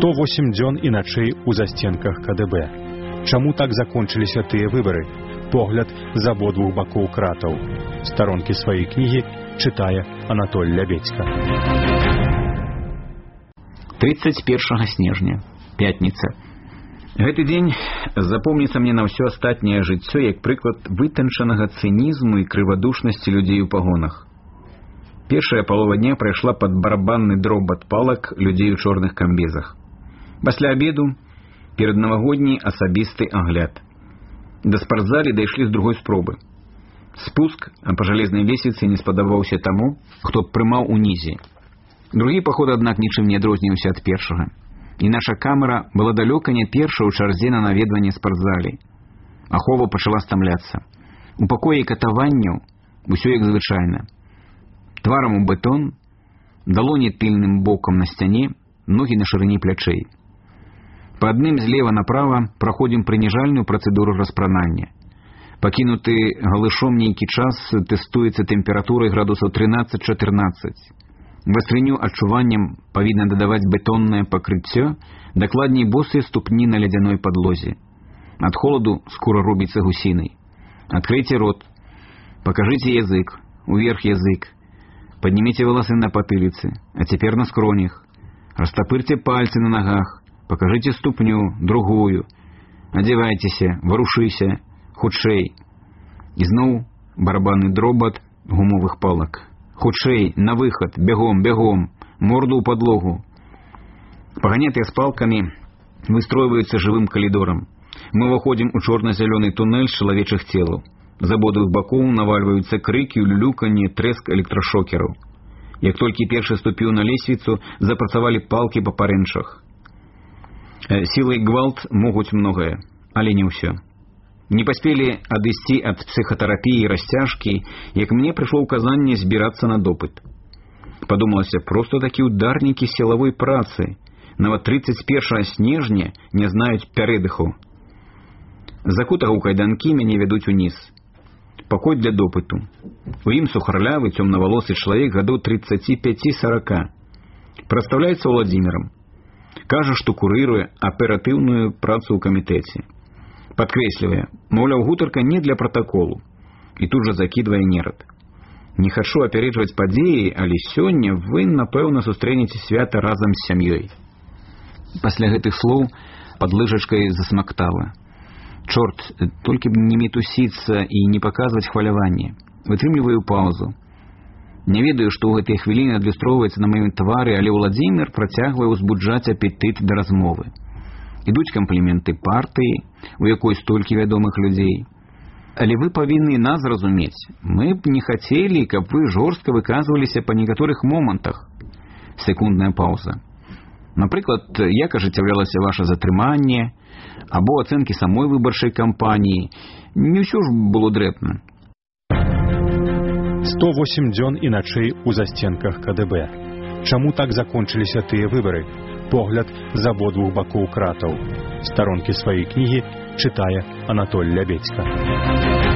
108 дзён і начэй у засценках КДБ. Чаму так закончыліся тыя выбары? Погляд з абодвух бакоў кратаў. Старонкі сваёй кнігі чытае Анатоль Лябедзька. 31 снежня, пятніца. Гэты дзень запомніцца мне на ўсё астатняе жыццё як прыклад вытанчанага цынізму і крывадушнасці людзей у пагонах. Першая палова дня прайшла пад барабанны дробат палак людзей у чорных камбезах. Пасля абеду перад навагодні асабісты агляд. Да спартзалі дайшлі з другой спробы. Спуск па жалезнай лесвіцы не спадабаўся таму, хто прымаў унізе. Другі паход, аднак, нічым не адрозніваўся ад першага. І наша камера была далёка не першая ў чарзе на наведванне спартзалі. Ахова пачала стамляцца. У пакоі катаванняў усё як звычайна. Тварам у бетон, далоні тыльным бокам на сцяне, ногі на шырыні плячэй. Па адным злева направа праходзім прыніжальную працэдуру распранання. Пакінуты галышом нейкі час тэстуецца тэмпературай градусаў 13-14. Вастрыню адчуваннем павінна дадаваць бетоннае пакрыццё, дакладней босыя ступні на лядзяной падлозе. Ад холаду скура робіцца гусінай. Адкрыйце рот, пакажыце язык, уверх язык, падніміце валасы на патыліцы, а цяпер на скронях. Растапырце пальцы на нагах, пакажыце ступню, другую. Адзявайцеся, варушыся, хутчэй. І зноў барабанны дробат гумовых палак. Хутчэй, на выхад, бягом, бягом, морду ў падлогу. Паганятыя з палкамі выстройваюцца жывым калідорам. Мы ўваходзім у чорна-зялёны тунэль з чалавечых целаў. З абодвух бакоў навальваюцца крыкі, улюлюканне, трэск электрашокераў. Як толькі першы ступіў на лесвіцу, запрацавалі палкі па парэнчах. Сіла і гвалт могуць многае, але не ўсё. Не паспелі адысці ад псіхатэрапіі і расцяжкі, як мне прыйшло ўказанне збірацца на допыт. Падумалася, проста такі ўдарнікі сілавой працы, нават 31 снежня не знаюць пярэдыху. Закутага ў кайданкі мяне вядуць уніз. Пакой для допыту. У ім сухарлявы, цёмнавалосы чалавек гадоў 35-40. Прадстаўляецца Владзімірам. Кажа, што курыруе аператыўную працу ў камітэце. Падкрэслівае, маўляў, гутарка не для пратаколу. І тут жа закідвае нерад. Не хачу апярэджваць падзеі, але сёння вы, напэўна, сустрэнеце свята разам з сям'ёй. Пасля гэтых слоў пад лыжачкай засмактала. Чорт, толькі б не мітусіцца і не паказваць хваляванне. Вытрымліваю паўзу. Не ведаю, што ў гэтыя хвіліны адлюстроўваецца на маім твары, але Владзімір працягвае ўзбуджаць апетыт да размовы. Ідуць кампліменты партыі, у якой столькі вядомых людзей. Але вы павінны нас зразумець. Мы б не хацелі, каб вы жорстка выказваліся па некаторых момантах. Секундная паўза. Напрыклад, як ажыццяўлялася ваша затрыманне, або ацэнкі самой выбарчай кампаніі. Не ўсё ж было дрэнна. 108 дзён і начэй у засценках КДБ. Чаму так закончыліся тыя выбары? Погляд з абодвух бакоў кратаў. Старонкі сваёй кнігі чытае Анатоль Лябедзька.